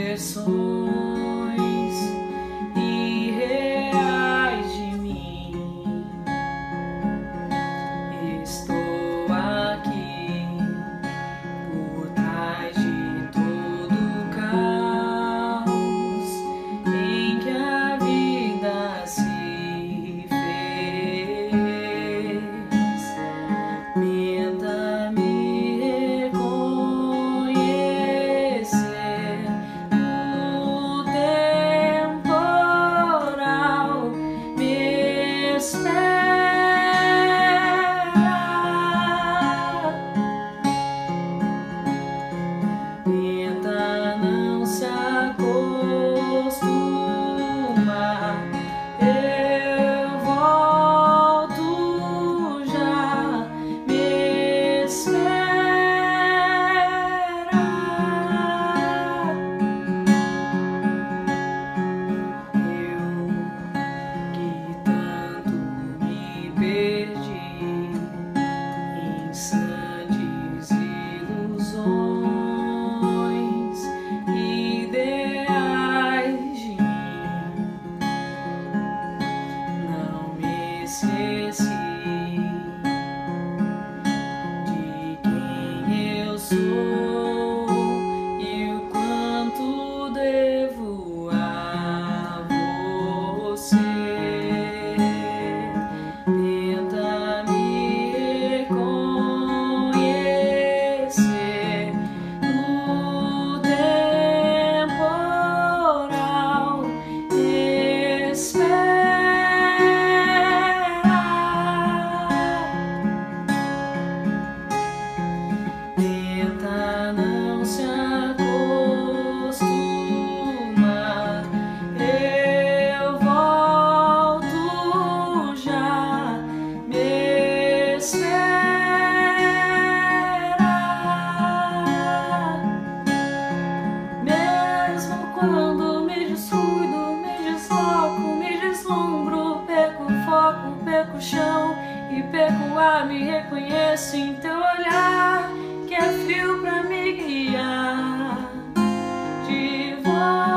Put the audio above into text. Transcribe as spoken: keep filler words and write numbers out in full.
versões irreais de mim. Estou aqui por trás de todo o caos em que a vida se fez. Tenta me reconhecer no temporal, me espera. Tenta não se acostumar, eu volto já, me espera. Eu que tanto me perdi em sandes ilusões, ideais de mim, não me esqueci de quem eu sou e o quanto devo a você. Tenta me reconhecer no temporal, espera. Tenta não se acostumar, eu volto já, me espera. Mesmo quando me descuido, me desloco, me deslumbro, perco o foco, perco o chão e perco o ar, me reconheço em teu olhar, que é frio pra me guiar de volta.